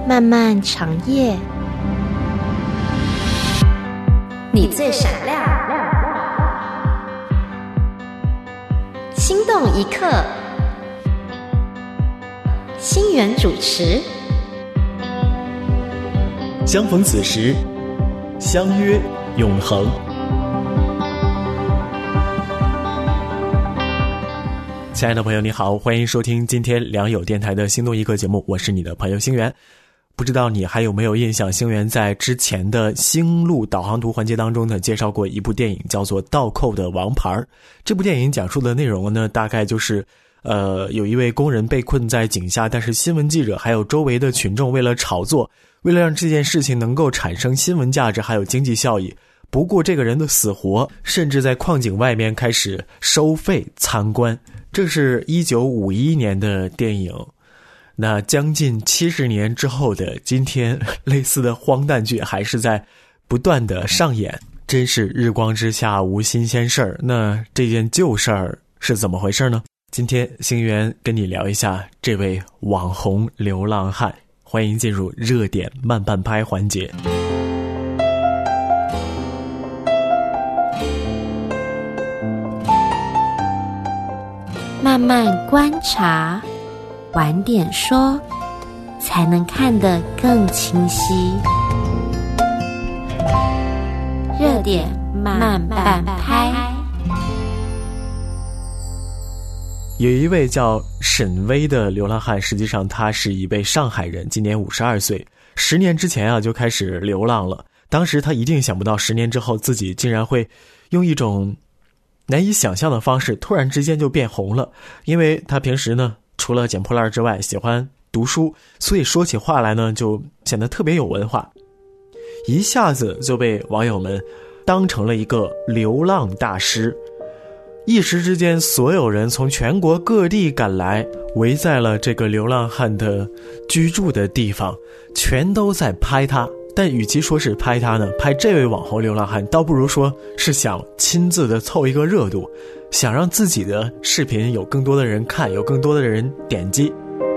漫漫长夜，你最闪亮，心动一刻，星源主持。 相逢此时，相约永恒。亲爱的朋友你好，欢迎收听今天良友电台的心动一刻节目，我是你的朋友星源。不知道你还有没有印象，星源在之前的星路导航图环节当中呢，介绍过一部电影叫做《倒扣的王牌》。这部电影讲述的内容呢，大概就是有一位工人被困在井下，但是新闻记者还有周围的群众为了炒作，为了让这件事情能够产生新闻价值还有经济效益，不顾这个人的死活，甚至在矿井外面开始收费参观。这是1951年的电影。那将近70年之后的今天，类似的荒诞剧还是在不断的上演，真是日光之下无新鲜事儿。那这件旧事儿是怎么回事呢？今天星源跟你聊一下这位网红流浪汉，欢迎进入热点慢半拍环节。 慢慢观察，晚点说，才能看得更清晰。热点慢半拍。 有一位叫沈巍的流浪汉，实际上他是一位上海人，今年52岁。10年之前就开始流浪了。当时他一定想不到10年之后自己竟然会用一种难以想象的方式突然之间就变红了。因为他平时呢除了捡破烂之外喜欢读书，所以说起话来呢就显得特别有文化，一下子就被网友们当成了一个流浪大师。一时之间所有人从全国各地赶来，围在了这个流浪汉的居住的地方，全都在拍他。但与其说是拍他呢，拍这位网红流浪汉，倒不如说是想亲自的凑一个热度，想让自己的视频有更多的人看，有更多的人点击。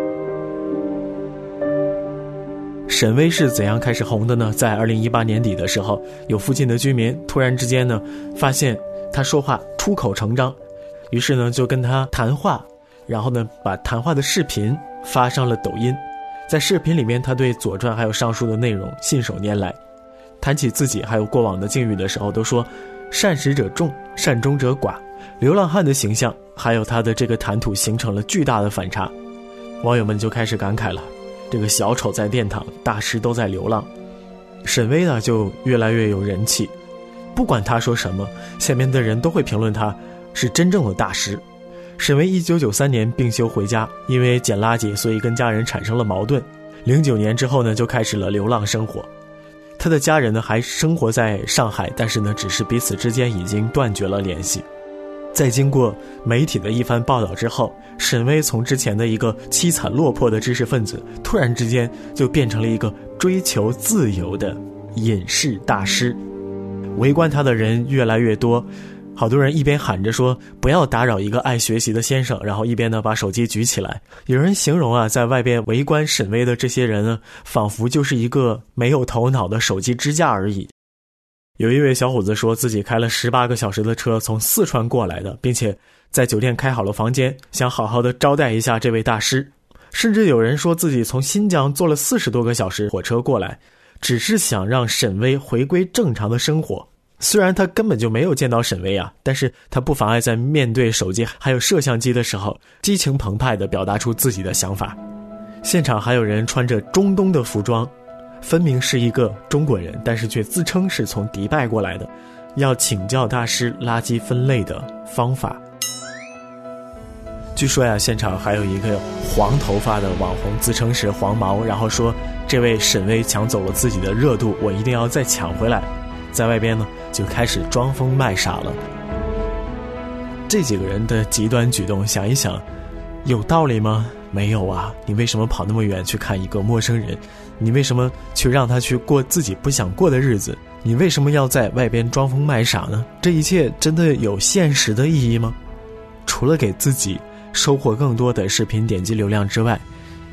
沈巍是怎样开始红的呢？在2018年底的时候，有附近的居民突然之间呢发现他说话出口成章，于是呢就跟他谈话，然后呢把谈话的视频发上了抖音。在视频里面，他对左传还有上述的内容信手拈来，谈起自己还有过往的境遇的时候都说善始者众，善终者寡。流浪汉的形象还有他的这个谈吐形成了巨大的反差，网友们就开始感慨了，这个小丑在殿堂，大师都在流浪。沈巍呢就越来越有人气，不管他说什么，下面的人都会评论他是真正的大师。沈巍1993年病休回家，因为捡垃圾，所以跟家人产生了矛盾。09年之后呢，就开始了流浪生活。他的家人呢还生活在上海，但是呢，只是彼此之间已经断绝了联系。在经过媒体的一番报道之后，沈巍从之前的一个凄惨落魄的知识分子，突然之间就变成了一个追求自由的隐士大师。围观他的人越来越多，好多人一边喊着说不要打扰一个爱学习的先生，然后一边呢把手机举起来。有人形容在外边围观沈巍的这些人呢，仿佛就是一个没有头脑的手机支架而已。有一位小伙子说自己开了18个小时的车从四川过来的，并且在酒店开好了房间，想好好的招待一下这位大师。甚至有人说自己从新疆坐了40多个小时火车过来，只是想让沈巍回归正常的生活。虽然他根本就没有见到沈巍但是他不妨碍在面对手机还有摄像机的时候，激情澎湃地表达出自己的想法。现场还有人穿着中东的服装，分明是一个中国人，但是却自称是从迪拜过来的，要请教大师垃圾分类的方法。据说现场还有一个黄头发的网红自称是黄毛，然后说这位沈巍抢走了自己的热度，我一定要再抢回来。在外边呢就开始装疯卖傻了。这几个人的极端举动，想一想有道理吗？没有你为什么跑那么远去看一个陌生人？你为什么去让他去过自己不想过的日子？你为什么要在外边装疯卖傻呢？这一切真的有现实的意义吗？除了给自己收获更多的视频点击流量之外，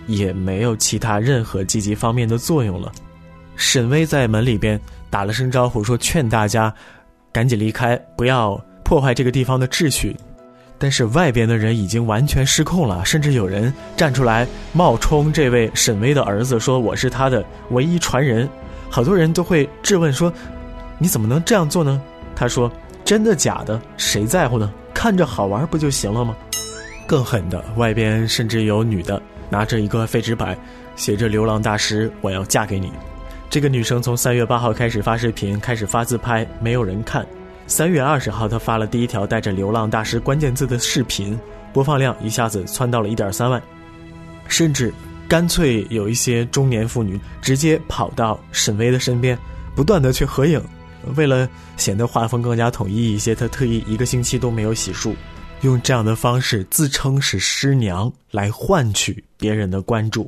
也没有其他任何积极方面的作用了。沈巍在门里边打了声招呼，说劝大家赶紧离开，不要破坏这个地方的秩序。但是外边的人已经完全失控了，甚至有人站出来冒充这位沈巍的儿子，说我是他的唯一传人。好多人都会质问说，你怎么能这样做呢？他说，真的假的谁在乎呢，看着好玩不就行了吗？更狠的，外边甚至有女的拿着一个废纸板，写着流浪大师我要嫁给你。这个女生从3月8号开始发视频，开始发自拍，没有人看。3月20号她发了第一条带着流浪大师关键字的视频，播放量一下子窜到了 1.3 万。甚至干脆有一些中年妇女直接跑到沈巍的身边，不断的去合影。为了显得画风更加统一一些，她特意1个星期都没有洗漱，用这样的方式自称是师娘来换取别人的关注。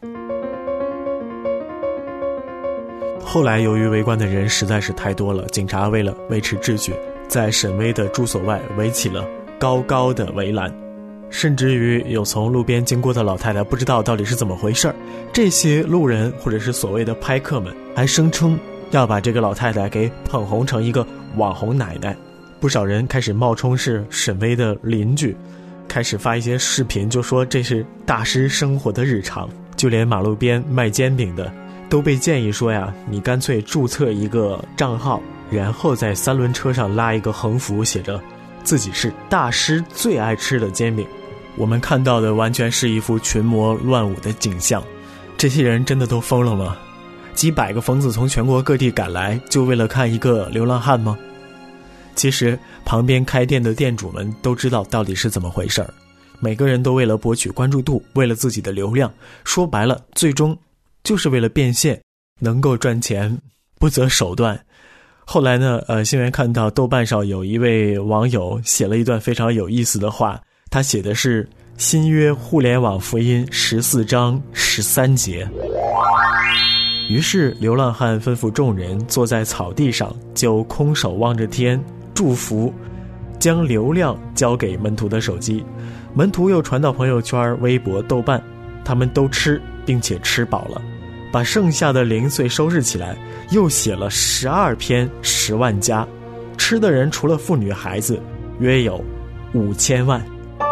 后来由于围观的人实在是太多了，警察为了维持秩序，在沈巍的住所外围起了高高的围栏，甚至于有从路边经过的老太太不知道到底是怎么回事，这些路人或者是所谓的拍客们还声称要把这个老太太给捧红成一个网红奶奶。不少人开始冒充是沈巍的邻居，开始发一些视频，就说这是大师生活的日常。就连马路边卖煎饼的都被建议说呀，你干脆注册一个账号，然后在3轮车上拉一个横幅，写着自己是大师最爱吃的煎饼。我们看到的完全是一幅群魔乱舞的景象。这些人真的都疯了吗？几百个疯子从全国各地赶来，就为了看一个流浪汉吗？其实旁边开店的店主们都知道到底是怎么回事儿，每个人都为了博取关注度，为了自己的流量，说白了最终就是为了变现，能够赚钱不择手段。后来呢新闻看到豆瓣上有一位网友写了一段非常有意思的话，他写的是新约互联网福音14章13节。于是流浪汉吩咐众人坐在草地上，就空手望着天祝福，将流量交给门徒的手机，门徒又传到朋友圈、微博、豆瓣，他们都吃并且吃饱了，把剩下的零碎收拾起来，又写了12篇10万加，吃的人除了妇女孩子约有5000万。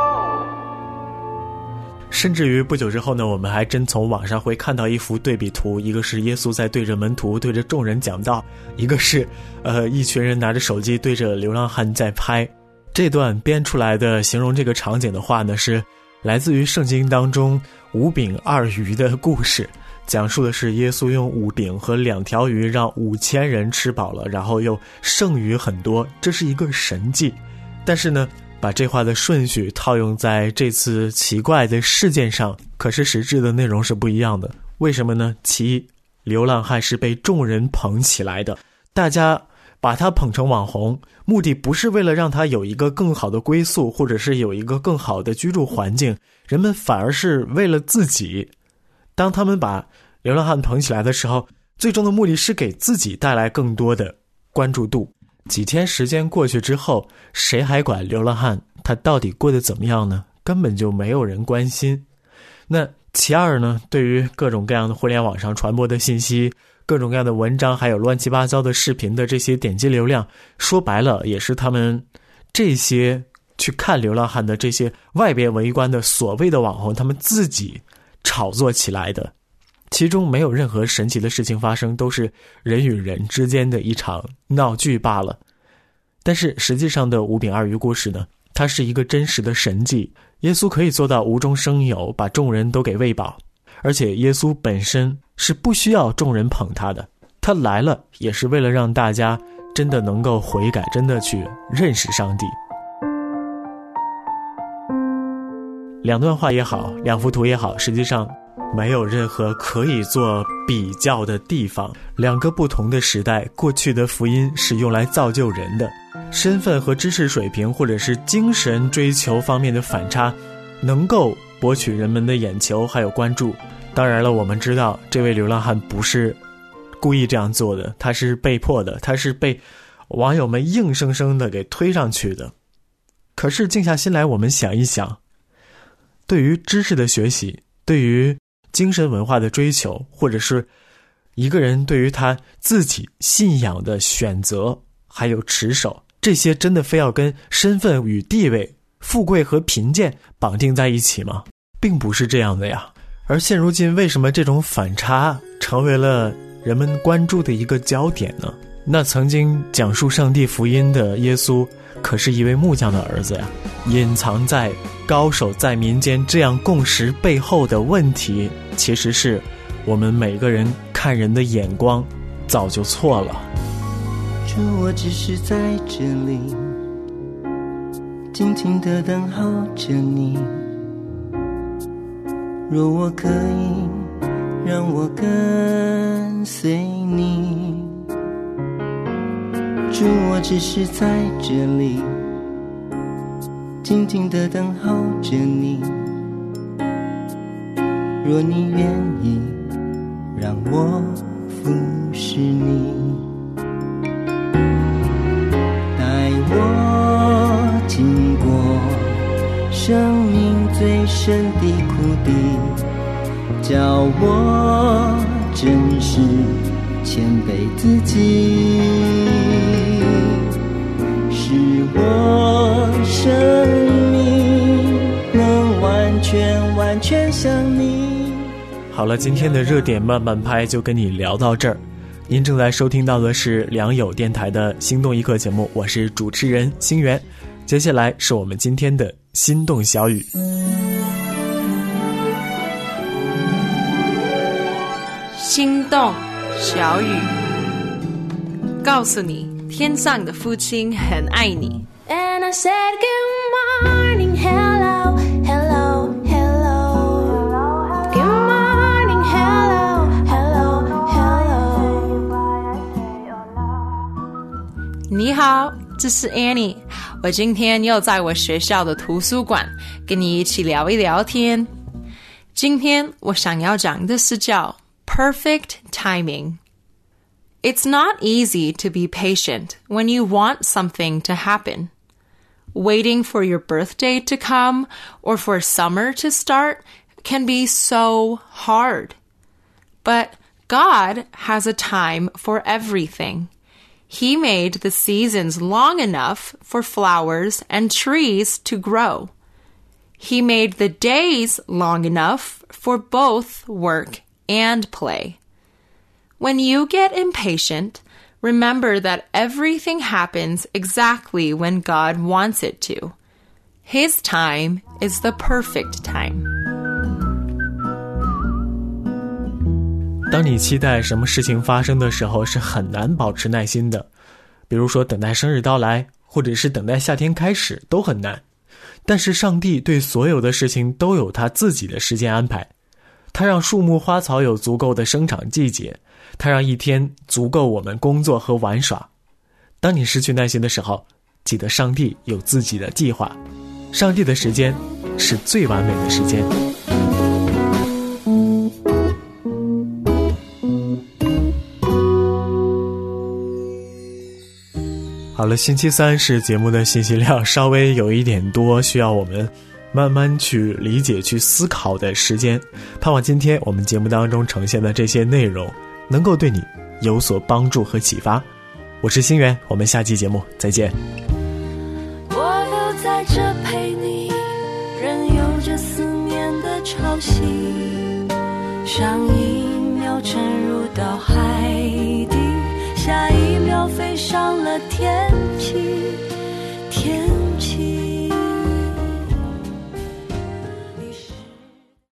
甚至于不久之后呢，我们还真从网上会看到一幅对比图，一个是耶稣在对着门徒对着众人讲道，一个是一群人拿着手机对着流浪汉在拍。这段编出来的形容这个场景的话呢，是来自于圣经当中5饼2鱼的故事，讲述的是耶稣用5饼和2条鱼让5000人吃饱了，然后又剩余很多，这是一个神迹。但是呢，把这话的顺序套用在这次奇怪的事件上，可是实质的内容是不一样的。为什么呢？其一，流浪汉是被众人捧起来的，大家把他捧成网红，目的不是为了让他有一个更好的归宿，或者是有一个更好的居住环境，人们反而是为了自己。当他们把流浪汉捧起来的时候，最终的目的是给自己带来更多的关注度。几天时间过去之后，谁还管流浪汉他到底过得怎么样呢？根本就没有人关心。那其二呢，对于各种各样的互联网上传播的信息，各种各样的文章，还有乱七八糟的视频的这些点击流量，说白了也是他们这些去看流浪汉的这些外边围观的所谓的网红，他们自己炒作起来的。其中没有任何神奇的事情发生，都是人与人之间的一场闹剧罢了。但是实际上的5饼2鱼故事呢，它是一个真实的神迹。耶稣可以做到无中生有，把众人都给喂饱，而且耶稣本身是不需要众人捧他的，他来了也是为了让大家真的能够悔改，真的去认识上帝。2段话也好，2幅图也好，实际上没有任何可以做比较的地方。2个不同的时代，过去的福音是用来造就人的，身份和知识水平或者是精神追求方面的反差，能够博取人们的眼球还有关注。当然了，我们知道这位流浪汉不是故意这样做的，他是被迫的，他是被网友们硬生生的给推上去的。可是静下心来，我们想一想，对于知识的学习，对于精神文化的追求，或者是一个人对于他自己信仰的选择还有持守，这些真的非要跟身份与地位、富贵和贫贱绑定在一起吗？并不是这样的呀。而现如今为什么这种反差成为了人们关注的一个焦点呢？那曾经讲述上帝福音的耶稣可是一位木匠的儿子呀。隐藏在高手在民间这样共识背后的问题，其实是我们每个人看人的眼光早就错了。 主，我只是在这里静静地等候着你，若我可以让我跟随你。主，我只是在这里静静地等候着你，若你愿意让我服侍你，带我经过生命最深的谷底，叫我真实谦卑自己，使我生命能完全像你。 好了，今天的热点慢慢拍就跟你聊到这儿。您正在收听到的是良友电台的心动一刻节目，我是主持人星源。接下来是我们今天的心动小语。 心动小语，告诉你天上的父亲很爱你。 And I said good morning, hello, hello, hello. Good morning, hello, hello, hello. 你好，这是 Annie， 我今天又在我学校的图书馆跟你一起聊一聊天。今天我想要讲的是叫 perfect timing. It's not easy to be patient when you want something to happen. Waiting for your birthday to come or for summer to start can be so hard. But God has a time for everything. He made the seasons long enough for flowers and trees to grow. He made the days long enough for both work and play. When you get impatient, remember that everything happens exactly when God wants it to. His time is the perfect time. 当你期待什么事情发生的时候，是很难保持耐心的。比如说等待生日到来，或者是等待夏天开始，都很难。但是上帝对所有的事情都有他自己的时间安排。他让树木花草有足够的生长季节，他让一天足够我们工作和玩耍。当你失去耐心的时候，记得上帝有自己的计划，上帝的时间是最完美的时间。好了，星期三是节目的信息量稍微有一点多，需要我们慢慢去理解去思考的时间。盼望今天我们节目当中呈现的这些内容能够对你有所帮助和启发。我是星源，我们下期节目再见。 我留在这陪你，任由这思念的潮汐，上一秒沉入到海